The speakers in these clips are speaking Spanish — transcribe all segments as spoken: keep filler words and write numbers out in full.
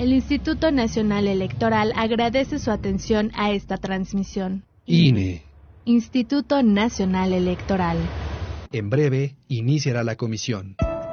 El Instituto Nacional Electoral agradece su atención a esta transmisión. I N E. Instituto Nacional Electoral. En breve iniciará la comisión.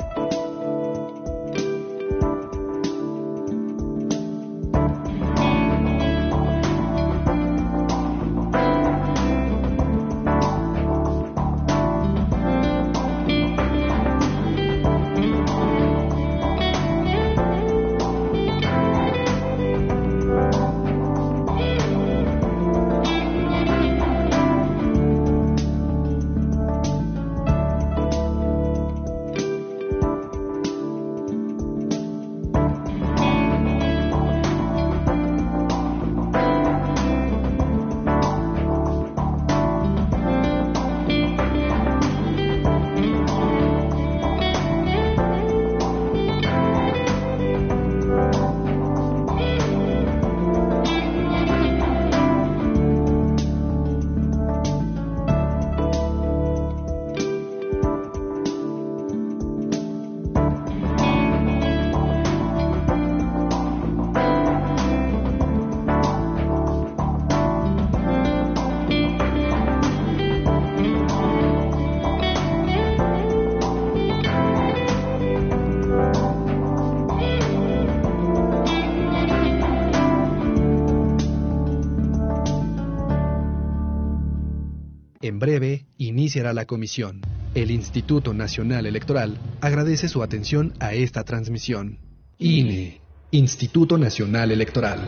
En breve iniciará la comisión. El Instituto Nacional Electoral agradece su atención a esta transmisión. I N E. Instituto Nacional Electoral.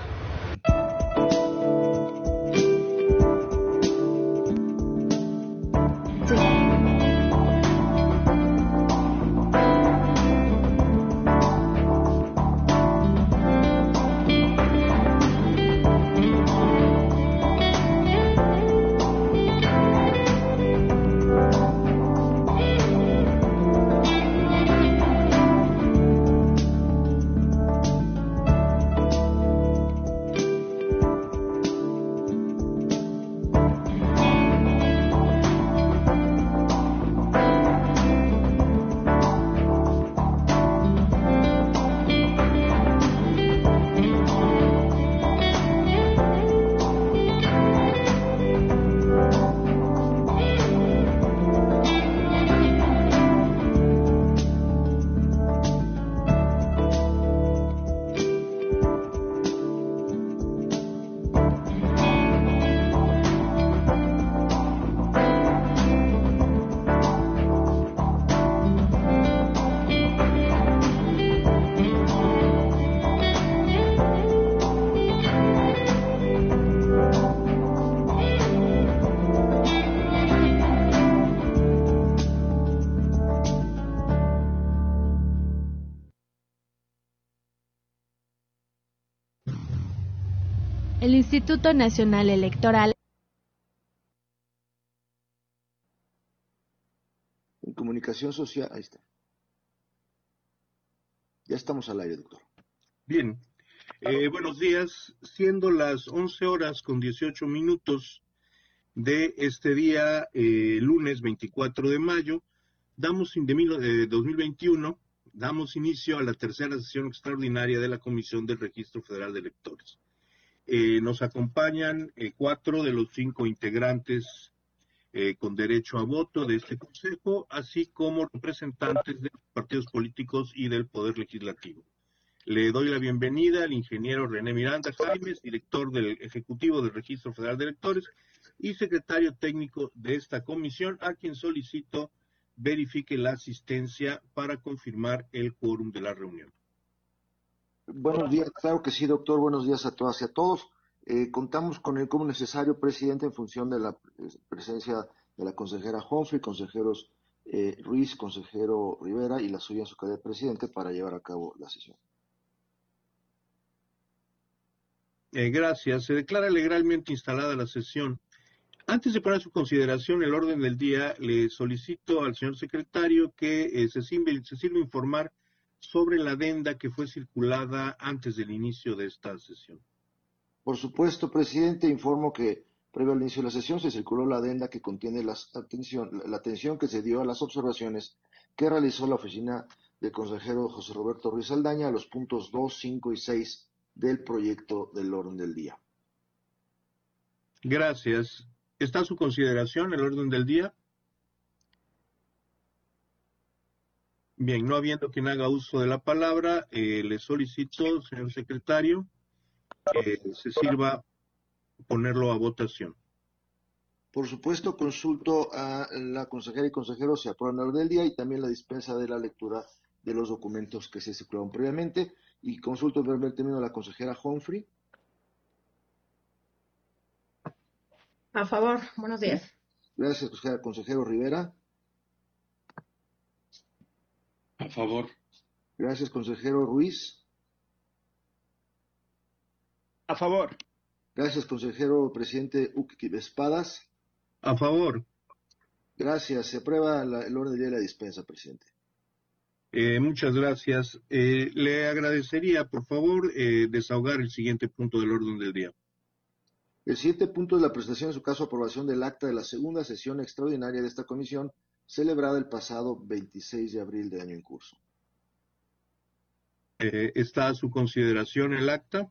El Instituto Nacional Electoral. En comunicación social, ahí está. Ya estamos al aire, doctor. Bien, eh, buenos días. Siendo las once horas con dieciocho minutos de este día, eh, lunes veinticuatro de mayo, damos de mil, eh, dos mil veintiuno, damos inicio a la tercera sesión extraordinaria de la Comisión del Registro Federal de Electores. Eh, nos acompañan eh, cuatro de los cinco integrantes eh, con derecho a voto de este consejo, así como representantes de los partidos políticos y del Poder Legislativo. Le doy la bienvenida al ingeniero René Miranda Jaimes, director del Ejecutivo del Registro Federal de Electores y secretario técnico de esta comisión, a quien solicito verifique la asistencia para confirmar el quórum de la reunión. Buenos días, claro que sí, doctor. Buenos días a todas y a todos. Eh, contamos con el quórum necesario, presidente, en función de la presencia de la consejera Humphrey, consejeros eh, Ruiz, consejero Rivera y la suya en su calidad de presidente para llevar a cabo la sesión. Eh, gracias. Se declara legalmente instalada la sesión. Antes de poner a su consideración el orden del día, le solicito al señor secretario que eh, se, sirve, se sirva informar sobre la adenda que fue circulada antes del inicio de esta sesión. Por supuesto, presidente, informo que previo al inicio de la sesión se circuló la adenda que contiene las atención, la atención que se dio a las observaciones que realizó la oficina del consejero José Roberto Ruiz Saldaña a los puntos dos, cinco y seis del proyecto del orden del día. Gracias. ¿Está a su consideración el orden del día? Bien, no habiendo quien haga uso de la palabra, eh, le solicito, señor secretario, que se sirva ponerlo a votación. Por supuesto, consulto a la consejera y consejero si aprueban el orden del día y también la dispensa de la lectura de los documentos que se circularon previamente. Y consulto el primer término de la consejera Humphrey. A favor, buenos días. Gracias, consejera. Consejero Rivera. A favor. Gracias, consejero Ruiz. A favor. Gracias, consejero presidente Uki Espadas. A favor. Gracias. Se aprueba la, el orden del día de la dispensa, presidente. Eh, muchas gracias. Eh, le agradecería, por favor, eh, desahogar el siguiente punto del orden del día. El siguiente punto es la presentación, en su caso, aprobación del acta de la segunda sesión extraordinaria de esta comisión, celebrada el pasado veintiséis de abril del año en curso. Eh, ¿Está a su consideración el acta?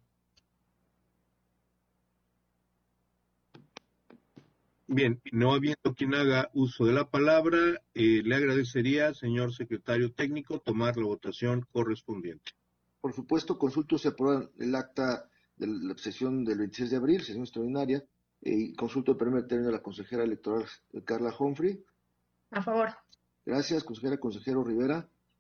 Bien, no habiendo quien haga uso de la palabra, eh, le agradecería, señor secretario técnico, tomar la votación correspondiente. Por supuesto, consulto se aprueba el acta de la sesión del veintiséis de abril, sesión extraordinaria, eh, y consulto el primer término de la consejera electoral Carla Humphrey. A favor. Gracias, consejera, consejero Rivera.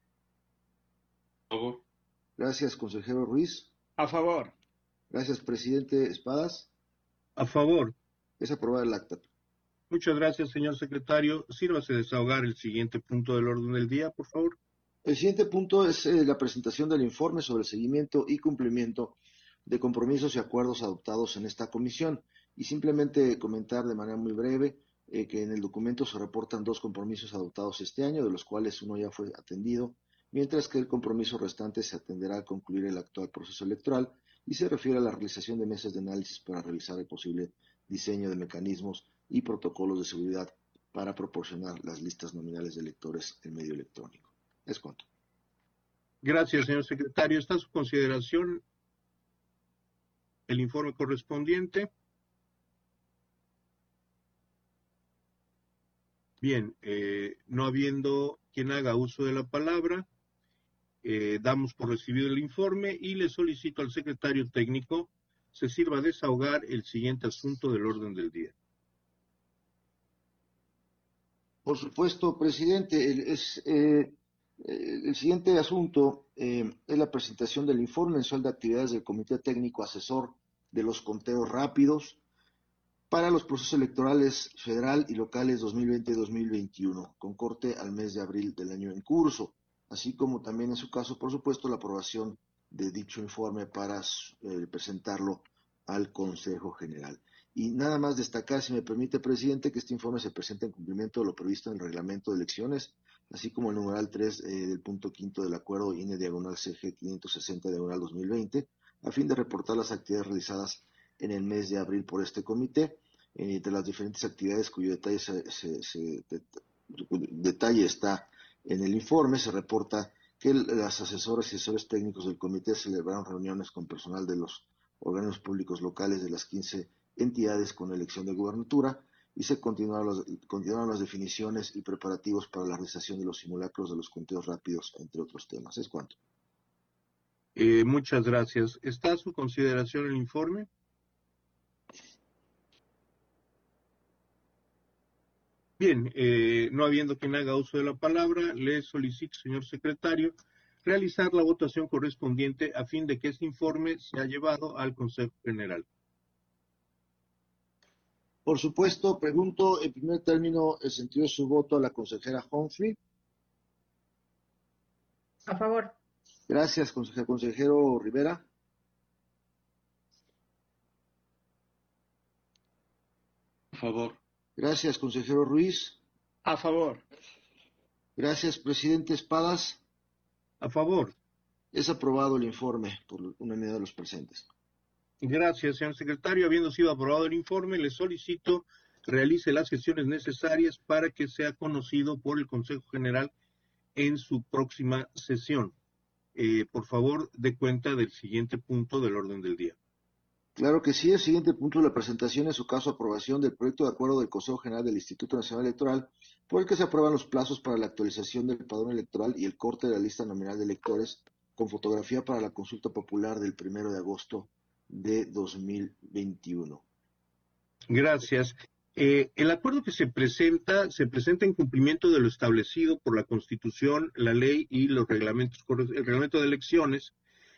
A favor. Gracias, consejero Ruiz. A favor. Gracias, presidente Espadas. A favor. Es aprobada el acta. Muchas gracias, señor secretario. Sírvase desahogar el siguiente punto del orden del día, por favor. El siguiente punto es eh, la presentación del informe sobre el seguimiento y cumplimiento de compromisos y acuerdos adoptados en esta comisión. Y simplemente comentar de manera muy breve eh, que en el documento se reportan dos compromisos adoptados este año, de los cuales uno ya fue atendido, mientras que el compromiso restante se atenderá al concluir el actual proceso electoral y se refiere a la realización de mesas de análisis para realizar el posible diseño de mecanismos y protocolos de seguridad para proporcionar las listas nominales de electores en medio electrónico. Es cuanto. Gracias, señor secretario. ¿Está a su consideración el informe correspondiente? Bien, eh, no habiendo quien haga uso de la palabra, eh, damos por recibido el informe y le solicito al secretario técnico se sirva a desahogar el siguiente asunto del orden del día. Por supuesto, presidente, el, es, eh, el siguiente asunto eh, es la presentación del informe mensual de actividades del Comité Técnico Asesor de los Conteos Rápidos para los procesos electorales federal y locales dos mil veinte y dos mil veintiuno, con corte al mes de abril del año en curso, así como también en su caso, por supuesto, la aprobación de dicho informe para eh, presentarlo al Consejo General. Y nada más destacar, si me permite, presidente, que este informe se presenta en cumplimiento de lo previsto en el reglamento de elecciones, así como el numeral tres eh, del punto quinto del acuerdo I N E diagonal C G quinientos sesenta diagonal dos mil veinte, a fin de reportar las actividades realizadas en el mes de abril por este comité, eh, de las diferentes actividades cuyo detalle, se, se, se, de, detalle está en el informe. Se reporta que el, las asesoras y asesores técnicos del comité celebraron reuniones con personal de los órganos públicos locales de las quince entidades con elección de gubernatura y se continuaron las, continuaron las definiciones y preparativos para la realización de los simulacros de los conteos rápidos, entre otros temas. ¿Es cuanto? Eh, muchas gracias. ¿Está a su consideración el informe? Bien, eh, no habiendo quien haga uso de la palabra, le solicito, señor secretario, realizar la votación correspondiente a fin de que este informe sea llevado al Consejo General. Por supuesto, pregunto en primer término el sentido de su voto a la consejera Humphrey. A favor. Gracias, consejero, consejero Rivera. A favor. Gracias, consejero Ruiz. A favor. Gracias, presidente Espadas. A favor. Es aprobado el informe por unanimidad de los presentes. Gracias, señor secretario. Habiendo sido aprobado el informe, le solicito realice las gestiones necesarias para que sea conocido por el Consejo General en su próxima sesión. eh, por favor, dé cuenta del siguiente punto del orden del día. Claro que sí, el siguiente punto es la presentación, en su caso aprobación del proyecto de acuerdo del Consejo General del Instituto Nacional Electoral, por el que se aprueban los plazos para la actualización del padrón electoral y el corte de la lista nominal de electores con fotografía para la consulta popular del primero de agosto de dos mil veintiuno. Gracias. Eh, el acuerdo que se presenta se presenta en cumplimiento de lo establecido por la Constitución, la ley y los reglamentos, el reglamento de elecciones,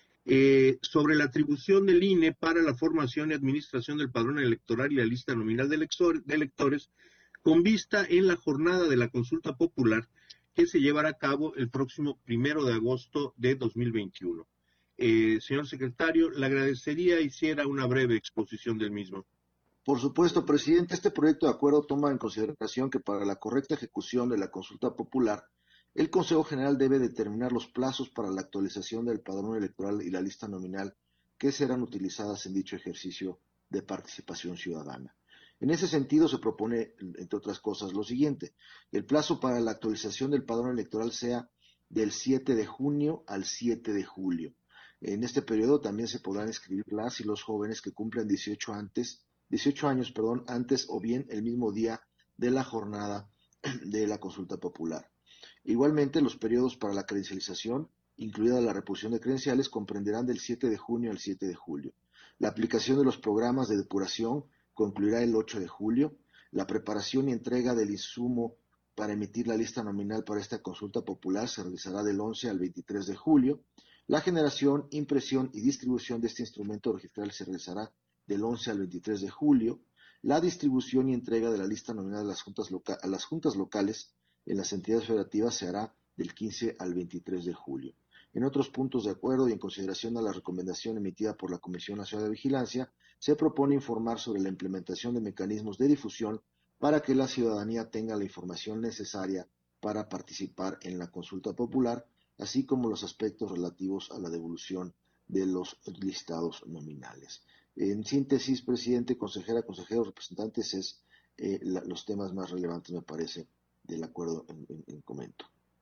eh, sobre la atribución del I N E para la formación y administración del padrón electoral y la lista nominal de, elector, de electores, con vista en la jornada de la consulta popular que se llevará a cabo el próximo primero de agosto de dos mil veintiuno. Eh, señor secretario, le agradecería hiciera una breve exposición del mismo. Por supuesto, presidente, este proyecto de acuerdo toma en consideración que para la correcta ejecución de la consulta popular, el Consejo General debe determinar los plazos para la actualización del padrón electoral y la lista nominal que serán utilizadas en dicho ejercicio de participación ciudadana. En ese sentido, se propone, entre otras cosas, lo siguiente: el plazo para la actualización del padrón electoral sea del siete de junio al siete de julio. En este periodo también se podrán inscribir las y los jóvenes que cumplan dieciocho antes dieciocho años, perdón, antes o bien el mismo día de la jornada de la consulta popular. Igualmente, los periodos para la credencialización, incluida la reposición de credenciales, comprenderán del siete de junio al siete de julio. La aplicación de los programas de depuración concluirá el ocho de julio. La preparación y entrega del insumo para emitir la lista nominal para esta consulta popular se realizará del once al veintitrés de julio. La generación, impresión y distribución de este instrumento registral se realizará del once al veintitrés de julio, la distribución y entrega de la lista nominal a las juntas, loca a las juntas locales en las entidades federativas se hará del quince al veintitrés de julio. En otros puntos de acuerdo y en consideración a la recomendación emitida por la Comisión Nacional de Vigilancia, se propone informar sobre la implementación de mecanismos de difusión para que la ciudadanía tenga la información necesaria para participar en la consulta popular, así como los aspectos relativos a la devolución de los listados nominales. En síntesis, presidente, consejera, consejeros, representantes, es eh, la, los temas más relevantes, me parece, del acuerdo en, en, en comento.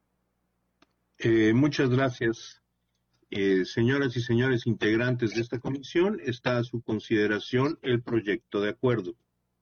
Eh, muchas gracias. Eh, señoras y señores integrantes de esta comisión, está a su consideración el proyecto de acuerdo.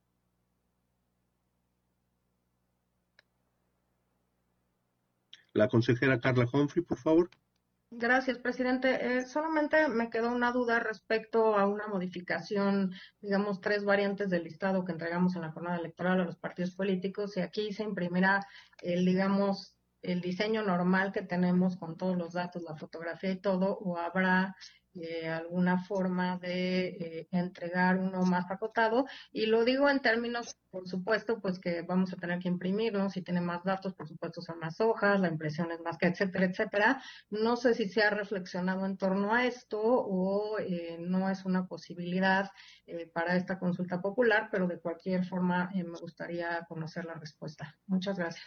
La consejera Carla Humphrey, por favor. Gracias, presidente. Eh, solamente me quedó una duda respecto a una modificación, digamos, tres variantes del listado que entregamos en la jornada electoral a los partidos políticos, y aquí se imprimirá el, digamos, el diseño normal que tenemos con todos los datos, la fotografía y todo, o habrá eh, alguna forma de eh, entregar uno más acotado. Y lo digo en términos, por supuesto, pues que vamos a tener que imprimirlo. Si tiene más datos, por supuesto, son más hojas, la impresión es más que, etcétera, etcétera. No sé si se ha reflexionado en torno a esto o eh, no es una posibilidad eh, para esta consulta popular, pero de cualquier forma eh, me gustaría conocer la respuesta. Muchas gracias.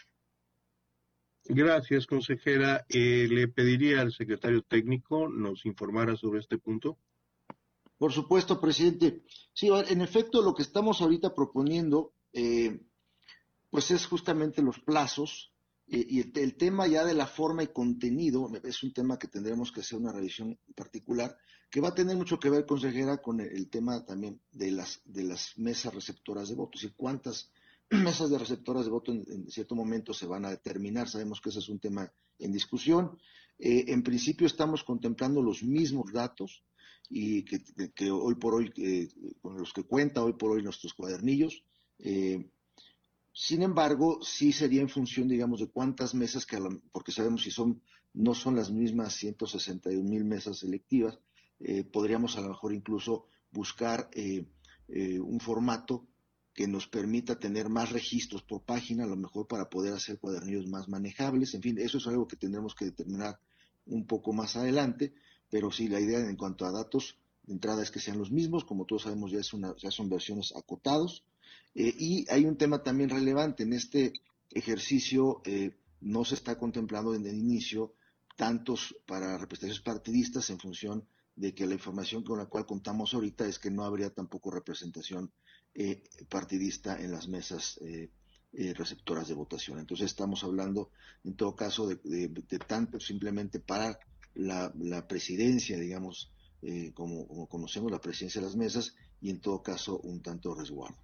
Gracias, consejera. Eh, le pediría al secretario técnico nos informara sobre este punto. Por supuesto, presidente. Sí, en efecto, lo que estamos ahorita proponiendo, eh, pues es justamente los plazos eh, y el, el tema ya de la forma y contenido es un tema que tendremos que hacer una revisión particular, que va a tener mucho que ver, consejera, con el, el tema también de las de las mesas receptoras de votos y cuántas mesas de receptoras de voto en, en cierto momento se van a determinar. Sabemos que ese es un tema en discusión. Eh, en principio estamos contemplando los mismos datos y que, que hoy por hoy, eh, con los que cuenta hoy por hoy nuestros cuadernillos. Eh, sin embargo, sí sería en función, digamos, de cuántas mesas, que a la, porque sabemos si son no son las mismas ciento sesenta y un mil mesas selectivas, eh, podríamos a lo mejor incluso buscar eh, eh, un formato que nos permita tener más registros por página, a lo mejor para poder hacer cuadernillos más manejables. En fin, eso es algo que tendremos que determinar un poco más adelante, pero sí, la idea en cuanto a datos de entrada es que sean los mismos, como todos sabemos ya, es una, ya son versiones acotados, eh, y hay un tema también relevante, en este ejercicio eh, no se está contemplando desde el inicio tantos para representaciones partidistas en función de que la información con la cual contamos ahorita es que no habría tampoco representación eh, partidista en las mesas eh, eh, receptoras de votación. Entonces estamos hablando en todo caso de, de, de tanto simplemente para la, la presidencia, digamos, eh, como, como conocemos, la presidencia de las mesas, y en todo caso un tanto resguardo.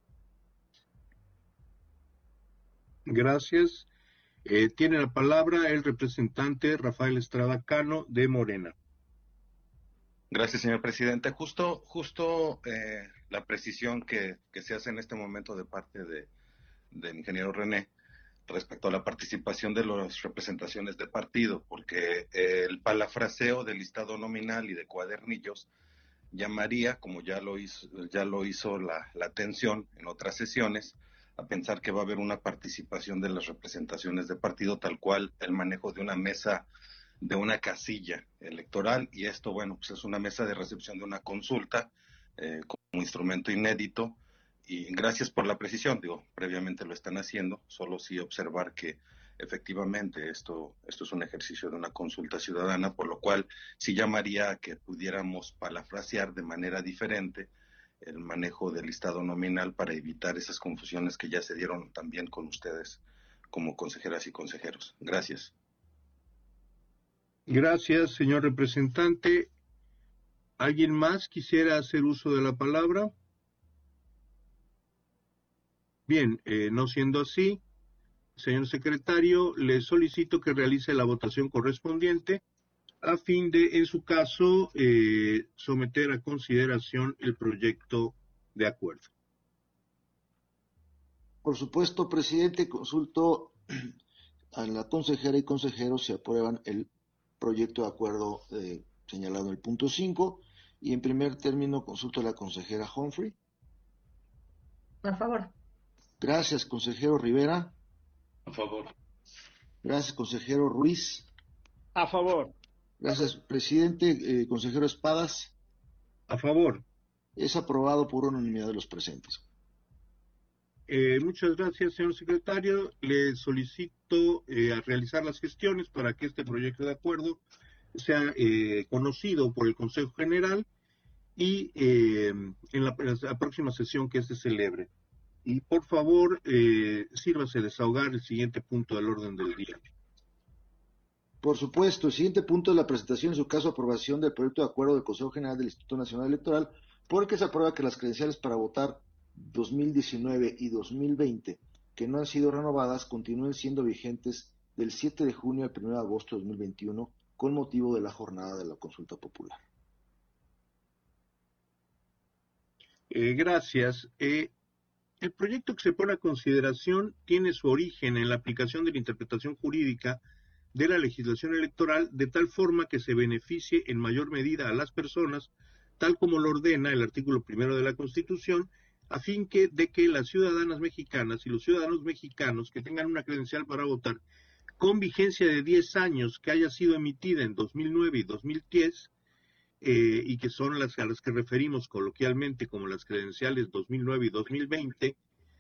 Gracias. Eh, tiene la palabra el representante Rafael Estrada Cano de Morena. Gracias, señor presidente. Justo, justo eh, la precisión que, que se hace en este momento de parte de, del ingeniero René respecto a la participación de las representaciones de partido, porque el palafraseo del listado nominal y de cuadernillos llamaría, como ya lo hizo, ya lo hizo la, la atención en otras sesiones, a pensar que va a haber una participación de las representaciones de partido, tal cual el manejo de una mesa, de una casilla electoral, y esto, bueno, pues es una mesa de recepción de una consulta eh, como instrumento inédito. Y gracias por la precisión, digo, previamente lo están haciendo, solo sí observar que efectivamente esto, esto es un ejercicio de una consulta ciudadana, por lo cual sí llamaría a que pudiéramos palafrasear de manera diferente el manejo del listado nominal para evitar esas confusiones que ya se dieron también con ustedes como consejeras y consejeros. Gracias. Gracias, señor representante. ¿Alguien más quisiera hacer uso de la palabra? Bien, eh, no siendo así, señor secretario, le solicito que realice la votación correspondiente a fin de, en su caso, eh, someter a consideración el proyecto de acuerdo. Por supuesto, presidente, consulto a la consejera y consejeros si aprueban el proyecto de acuerdo eh, señalado en el punto cinco, y en primer término consulto a la consejera Humphrey. A favor. Gracias, consejero Rivera. A favor. Gracias, consejero Ruiz. A favor. Gracias, presidente. Eh, consejero Espadas. A favor. Es aprobado por unanimidad de los presentes. Eh, muchas gracias, señor secretario. Le solicito eh, a realizar las gestiones para que este proyecto de acuerdo sea eh, conocido por el Consejo General y eh, en la, en la próxima sesión que se celebre. Y por favor, eh, sírvase desahogar el siguiente punto del orden del día. Por supuesto, el siguiente punto es la presentación, en su caso, aprobación del proyecto de acuerdo del Consejo General del Instituto Nacional Electoral, por el que se aprueba que las credenciales para votar dos mil diecinueve y dos mil veinte, que no han sido renovadas, continúen siendo vigentes del siete de junio al primero de agosto de dos mil veintiuno, con motivo de la jornada de la consulta popular. Eh, gracias. Eh, el proyecto que se pone a consideración tiene su origen en la aplicación de la interpretación jurídica de la legislación electoral de tal forma que se beneficie en mayor medida a las personas, tal como lo ordena el artículo primero de la Constitución, a fin que, de que las ciudadanas mexicanas y los ciudadanos mexicanos que tengan una credencial para votar con vigencia de diez años, que haya sido emitida en dos mil nueve y dos mil diez, eh, y que son las a las que referimos coloquialmente como las credenciales dos mil nueve y dos mil veinte,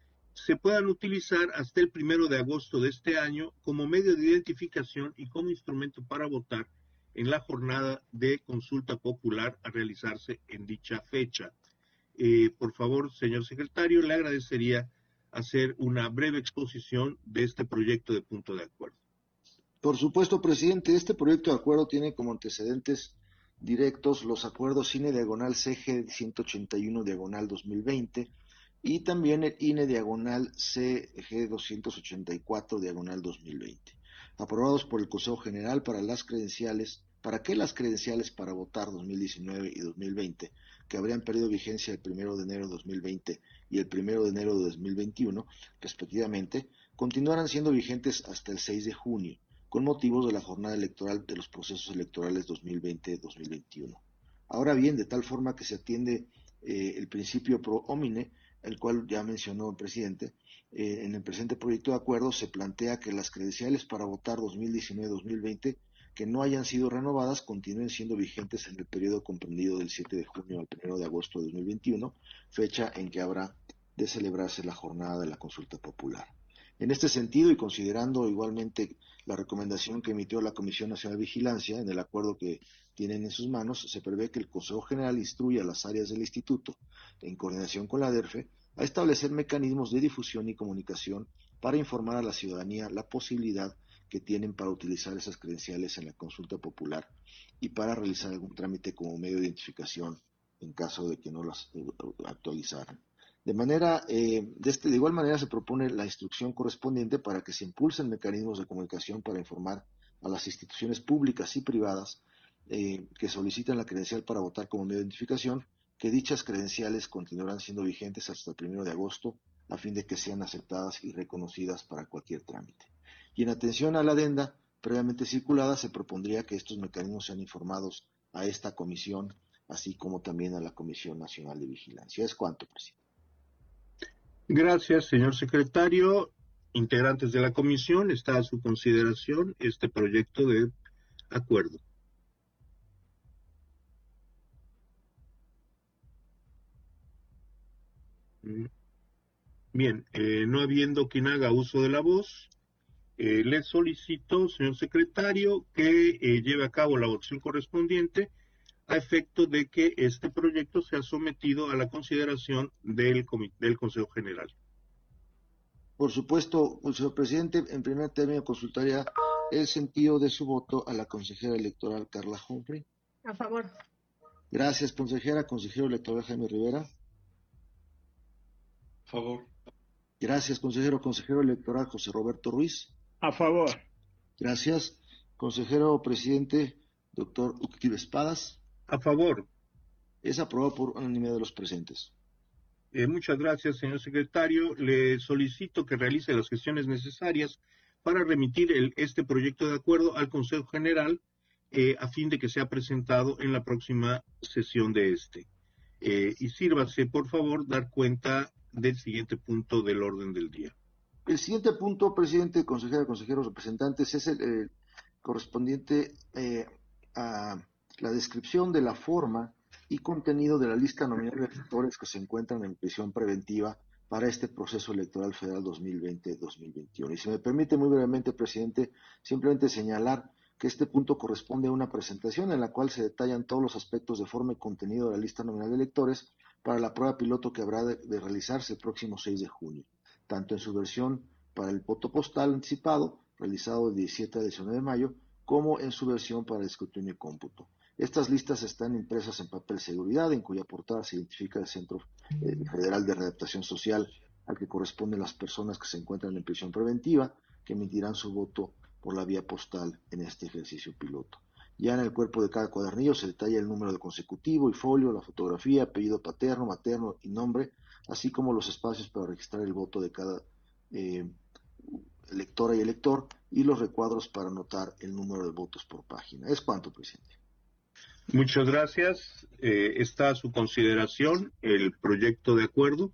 se puedan utilizar hasta el primero de agosto de este año como medio de identificación y como instrumento para votar en la jornada de consulta popular a realizarse en dicha fecha. Eh, por favor, señor secretario, le agradecería hacer una breve exposición de este proyecto de punto de acuerdo. Por supuesto, presidente, este proyecto de acuerdo tiene como antecedentes directos los acuerdos I N E diagonal C G ciento ochenta y uno diagonal dos mil veinte y también el I N E diagonal C G doscientos ochenta y cuatro diagonal dos mil veinte, aprobados por el Consejo General para las credenciales, para que las credenciales para votar dos mil diecinueve y dos mil veinte, que habrían perdido vigencia el primero de enero de dos mil veinte y el primero de enero de dos mil veintiuno, respectivamente, continuaran siendo vigentes hasta el seis de junio, con motivos de la jornada electoral de los procesos electorales dos mil veinte dos mil veintiuno. Ahora bien, de tal forma que se atiende eh, el principio pro homine, el cual ya mencionó el presidente, eh, en el presente proyecto de acuerdo se plantea que las credenciales para votar dos mil diecinueve dos mil veinte que no hayan sido renovadas continúen siendo vigentes en el periodo comprendido del siete de junio al primero de agosto de dos mil veintiuno, fecha en que habrá de celebrarse la jornada de la consulta popular. En este sentido, y considerando igualmente la recomendación que emitió la Comisión Nacional de Vigilancia en el acuerdo que tienen en sus manos, se prevé que el Consejo General instruya a las áreas del Instituto, en coordinación con la DERFE, a establecer mecanismos de difusión y comunicación para informar a la ciudadanía la posibilidad que tienen para utilizar esas credenciales en la consulta popular y para realizar algún trámite como medio de identificación en caso de que no las actualizaran. De manera, eh, de, este, de igual manera se propone la instrucción correspondiente para que se impulsen mecanismos de comunicación para informar a las instituciones públicas y privadas eh, que solicitan la credencial para votar como medio de identificación, que dichas credenciales continuarán siendo vigentes hasta el primero de agosto a fin de que sean aceptadas y reconocidas para cualquier trámite. Y en atención a la adenda previamente circulada, se propondría que estos mecanismos sean informados a esta comisión, así como también a la Comisión Nacional de Vigilancia. Es cuanto, presidente. Gracias, señor secretario. Integrantes de la comisión, está a su consideración este proyecto de acuerdo. Bien, eh, no habiendo quien haga uso de la voz, eh, le solicito, señor secretario, que eh, lleve a cabo la votación correspondiente a efecto de que este proyecto sea sometido a la consideración del, del Consejo General. Por supuesto, señor presidente, en primer término consultaría el sentido de su voto a la consejera electoral Carla Humphrey. A favor. Gracias, consejera. Consejero electoral Jaime Rivera. A favor. Gracias, consejero. Consejero electoral José Roberto Ruiz. A favor. Gracias. Consejero presidente doctor Uctio Espadas. A favor. Es aprobado por unanimidad de los presentes. Eh, muchas gracias, señor secretario. Le solicito que realice las gestiones necesarias para remitir el, este proyecto de acuerdo al Consejo General eh, a fin de que sea presentado en la próxima sesión de este. Eh, y sírvase, por favor, dar cuenta del siguiente punto del orden del día. El siguiente punto, presidente, consejera, consejeros, representantes, es el eh, correspondiente eh, a la descripción de la forma y contenido de la lista nominal de electores que se encuentran en prisión preventiva para este proceso electoral federal dos mil veinte dos mil veintiuno. Y si me permite muy brevemente, presidente, simplemente señalar que este punto corresponde a una presentación en la cual se detallan todos los aspectos de forma y contenido de la lista nominal de electores para la prueba piloto que habrá de, de realizarse el próximo seis de junio, tanto en su versión para el voto postal anticipado, realizado del diecisiete al diecinueve de mayo, como en su versión para el escrutinio y cómputo. Estas listas están impresas en papel seguridad, en cuya portada se identifica el Centro eh, Federal de Readaptación Social al que corresponden las personas que se encuentran en prisión preventiva, que emitirán su voto por la vía postal en este ejercicio piloto. Ya en el cuerpo de cada cuadernillo se detalla el número de consecutivo y folio, la fotografía, apellido paterno, materno y nombre, así como los espacios para registrar el voto de cada eh, electora y elector y los recuadros para anotar el número de votos por página. Es cuanto, presidente. Muchas gracias. Eh, está a su consideración el proyecto de acuerdo.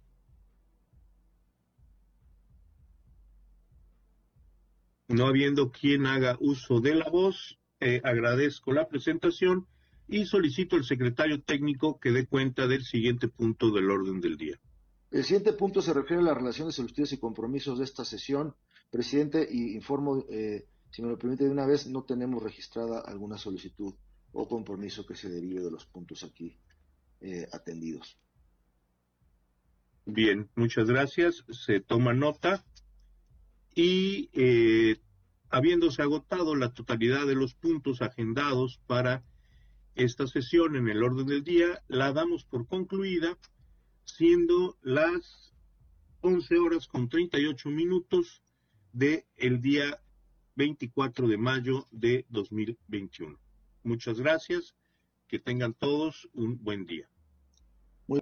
No habiendo quien haga uso de la voz, eh, agradezco la presentación y solicito al secretario técnico que dé cuenta del siguiente punto del orden del día. El siguiente punto se refiere a las relaciones, solicitudes y compromisos de esta sesión. Presidente, y informo, eh, si me lo permite de una vez, no tenemos registrada alguna solicitud o compromiso que se derive de los puntos aquí eh, atendidos. Bien, muchas gracias. Se toma nota y eh, habiéndose agotado la totalidad de los puntos agendados para esta sesión en el orden del día, la damos por concluida, siendo las once horas con treinta y ocho minutos del día veinticuatro de mayo de dos mil veintiuno. Muchas gracias, que tengan todos un buen día. Muy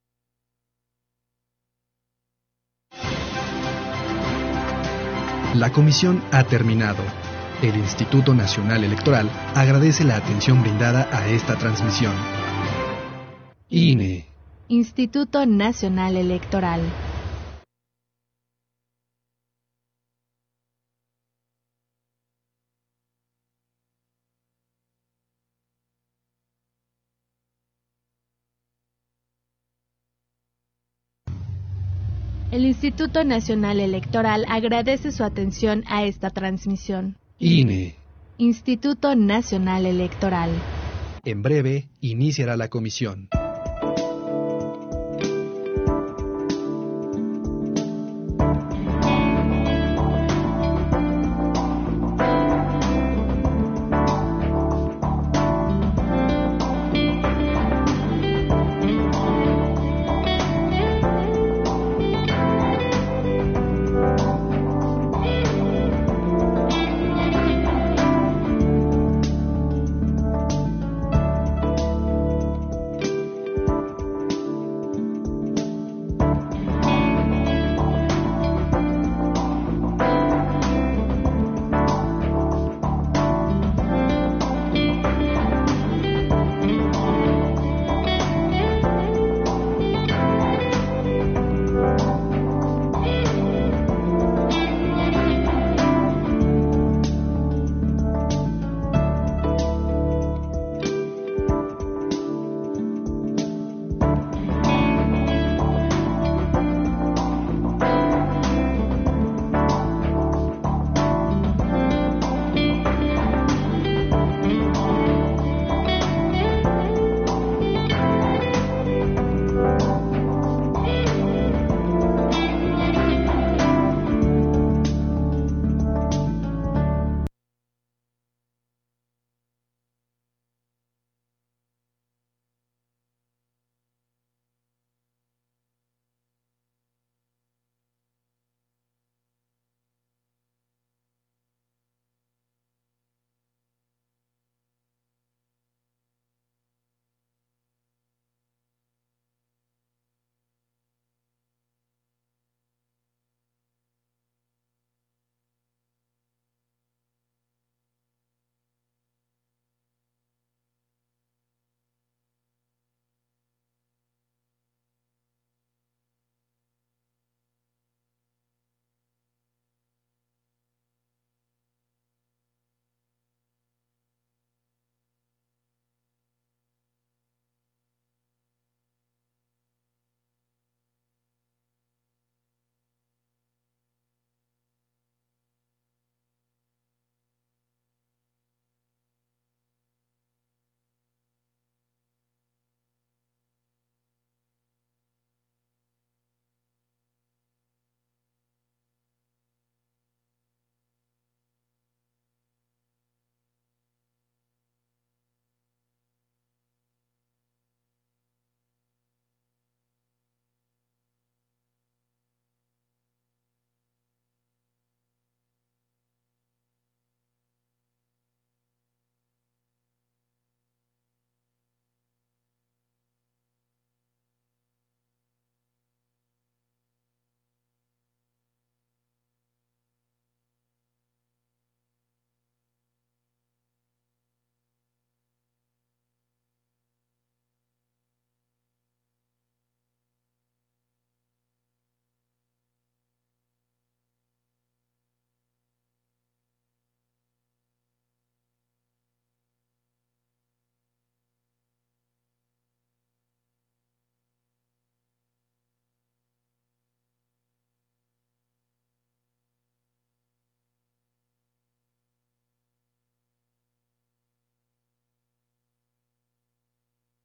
La comisión ha terminado. El Instituto Nacional Electoral agradece la atención brindada a esta transmisión. I N E. Instituto Nacional Electoral. El Instituto Nacional Electoral agradece su atención a esta transmisión. I N E. Instituto Nacional Electoral. En breve iniciará la comisión.